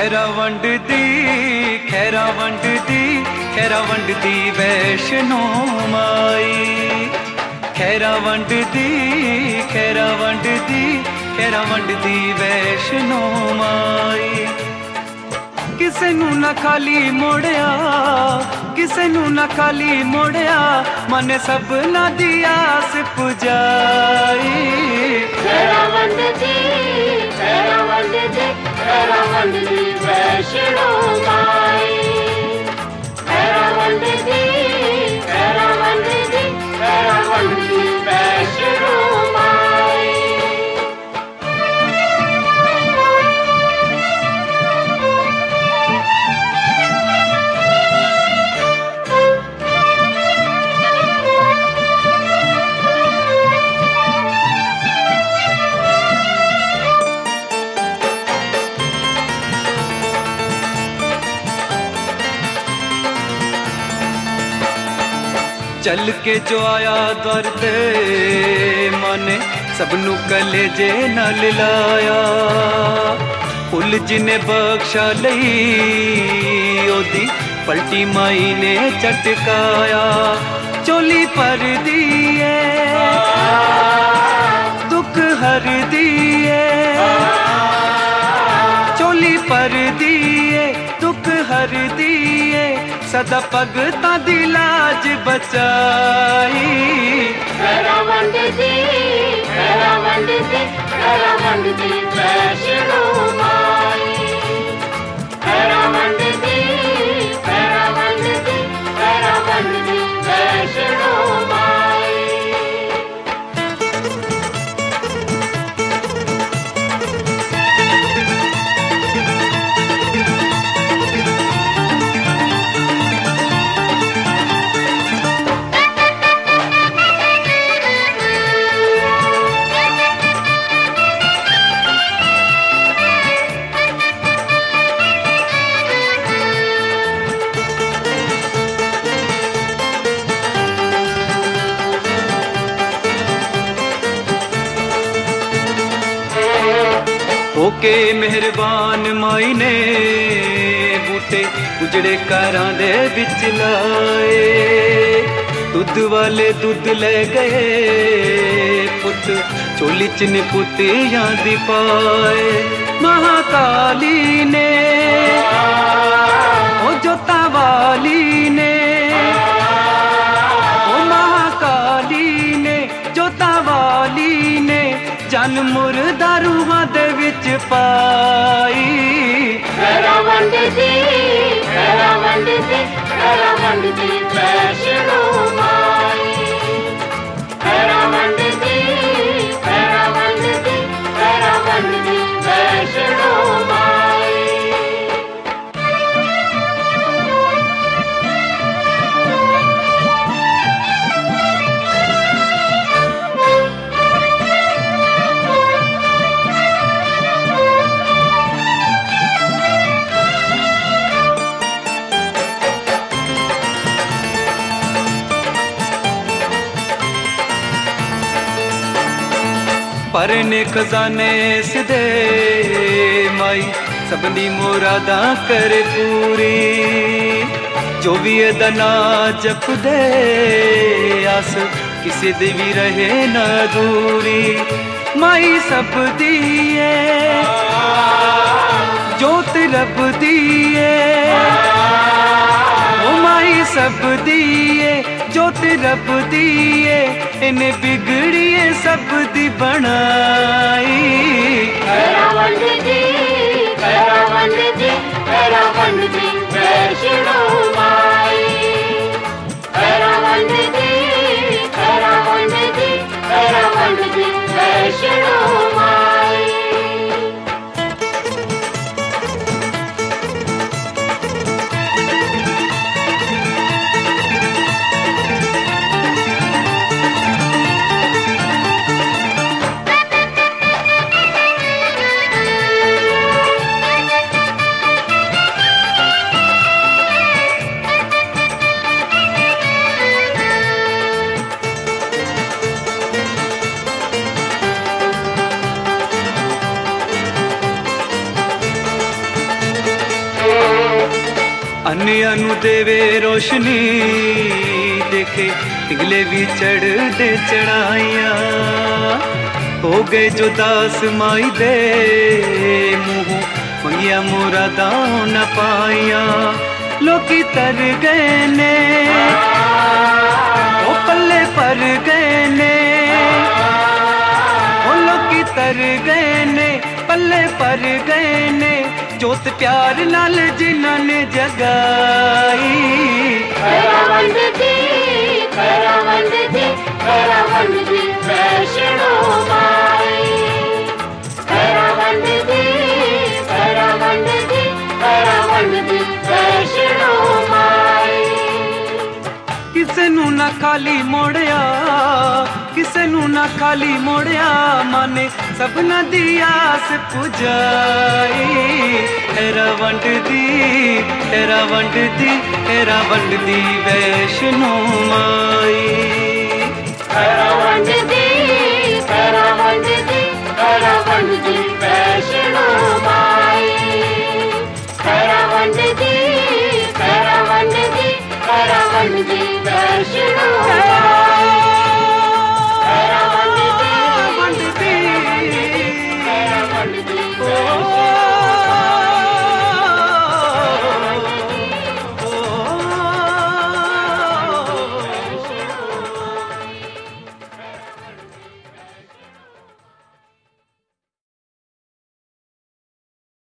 खैरा वंडदी खैरा वंडदी खैरा वंडदी वैष्णो माई खैरा वंडदी खैरा वंडदी खैरा वंडदी वैष्णो माई किसे नू ना खाली मोड़िया किसे नू ना खाली मोड़िया मने सबना दी आस पुजाई खैरा वंडदी खैरा वंडदी खैरा वंडदी वैष्णो माई खैरा वंडदी खैरा वंडदी खैरा वंडदी वैष्णो माई चल के जो आया दर ते माने सबनू कलेजे नाल लाया फुल जिने बख्शा लई ओदी पलटी माई ने चटकाया चोली पर दिए दुख हर दिए चोली पर दिए दुख हर दिए सदा भगतां दी लाज बचाई खैरा वंडदी खैरा वंडदी खैरा वंडदी वैष्णो माई खैरा वंडदी खैरा वंडदी खैरा वंडदी वैष्णो माई होके मेहरबान माई ने बूटे उजड़े घरां दे विच लाए दुध वाले दुध ले गए पुत चोली च निपुतियां दी पाए महाकाली ने ओ जोता वाली ने ओ महाकाली ने जोता वाली ने जन मुर्दा रूहां दे विच पाई खैरा वंडदी खैरा वंडदी खैरा वंडदी वैष्णो माई खैरा वंडदी खैरा वंडदी खैरा वंडदी वैष्णो माई परने खजाने सिदे माई सबनी मुरादा करे पूरी जो भी एदा ना जप दे आस किसी दी भी रहे ना दूरी माई सब दिए जोत रब दिए ओ माई सब दिए जोत रब दिए इन्हें बिगड़िए सब दी बनाई खैरा वंडदी खैरा वंडदी खैरा वंडदी वैष्णो माई खैरा वंडदी खैरा वंडदी खैरा वंडदी वैष्णो माई दुनिया नू देवे रोशनी, देखे पिघले भी चढ़ते चढ़ाइया। हो गए जो दास माई दे, मुँह मंगिया मुरादा न पाइया। लोकी तर गए ने, ओ पल्ले पर गए ने, ओ लोकी तर गए ने, पल्ले पर गए ने। जोत प्यार नाल जिन्हां ने जगाई। खैरावंद दी, खैरावंद दी, खैरावंद दी वैष्णो माई। खैरावंद दी, खैरावंद दी, खैरावंद दी वैष्णो माई। किसे नू ना खाली मोड़िया, किसे नू ना खाली मोड़िया, माने सबना दी आस पुजाई। खैरावंद दी, खैरावंद दी, खैरावंद दी वैष्णो माई। खैरावंद दी, खैरावंद दी, खैरावंद दी वैष्णो माई। खैरावंद दी, खैरावंद दी, खैरावंद दी वैष्णो।